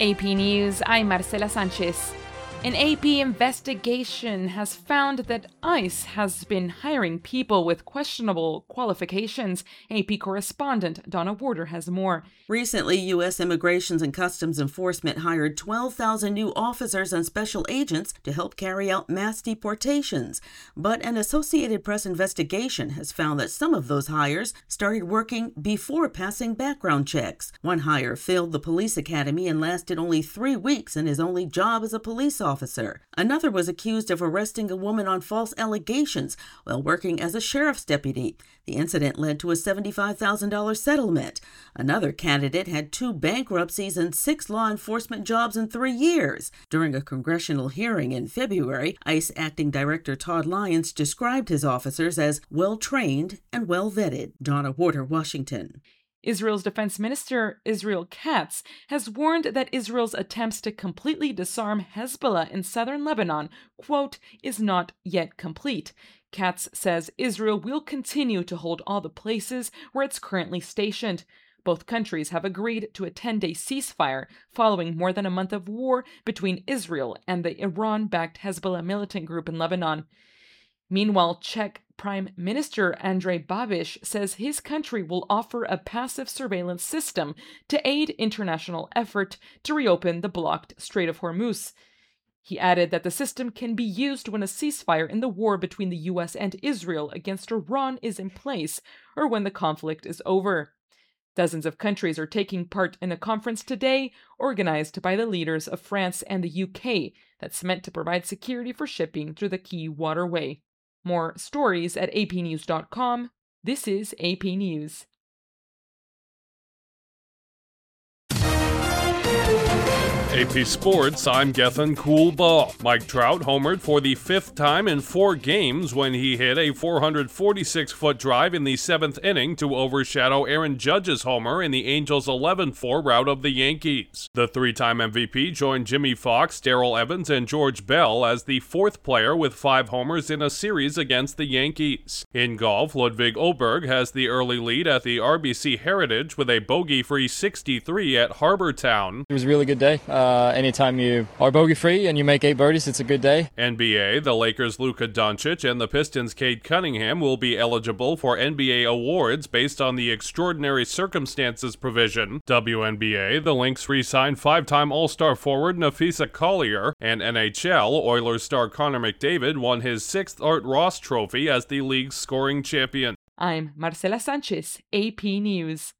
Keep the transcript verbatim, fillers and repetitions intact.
A P News, I'm Marcela Sanchez. An A P investigation has found that ICE has been hiring people with questionable qualifications. A P correspondent Donna Warder has more. Recently, U S Immigration and Customs Enforcement hired twelve thousand new officers and special agents to help carry out mass deportations. But an Associated Press investigation has found that some of those hires started working before passing background checks. One hire failed the police academy and lasted only three weeks in his only job as a police officer. Officer. Another was accused of arresting a woman on false allegations while working as a sheriff's deputy. The incident led to a seventy-five thousand dollars settlement. Another candidate had two bankruptcies and six law enforcement jobs in three years. During a congressional hearing in February, ICE Acting Director Todd Lyons described his officers as well-trained and well-vetted. Donna Warder, Washington. Israel's Defense Minister Israel Katz has warned that Israel's attempts to completely disarm Hezbollah in southern Lebanon, quote, is not yet complete. Katz says Israel will continue to hold all the places where it's currently stationed. Both countries have agreed to a ten-day ceasefire following more than a month of war between Israel and the Iran-backed Hezbollah militant group in Lebanon. Meanwhile, Czech Prime Minister Andrej Babiš says his country will offer a passive surveillance system to aid international effort to reopen the blocked Strait of Hormuz. He added that the system can be used when a ceasefire in the war between the U S and Israel against Iran is in place or when the conflict is over. Dozens of countries are taking part in a conference today organized by the leaders of France and the U K that's meant to provide security for shipping through the key waterway. More stories at A P news dot com. This is A P News. A P Sports, I'm Gethin Coolbaugh. Mike Trout homered for the fifth time in four games when he hit a four hundred forty-six foot drive in the seventh inning to overshadow Aaron Judge's homer in the Angels' eleven four rout of the Yankees. The three-time M V P joined Jimmy Fox, Darrell Evans, and George Bell as the fourth player with five homers in a series against the Yankees. In golf, Ludwig Åberg has the early lead at the R B C Heritage with a bogey-free sixty-three at Harbour Town. It was a really good day. Uh, anytime you are bogey-free and you make eight birdies, it's a good day. N B A, the Lakers' Luka Doncic and the Pistons' Cade Cunningham will be eligible for N B A awards based on the extraordinary circumstances provision. W N B A, the Lynx re-signed five-time All-Star forward Napheesa Collier, and N H L, Oilers star Connor McDavid won his sixth Art Ross Trophy as the league's scoring champion. I'm Marcela Sanchez, A P News.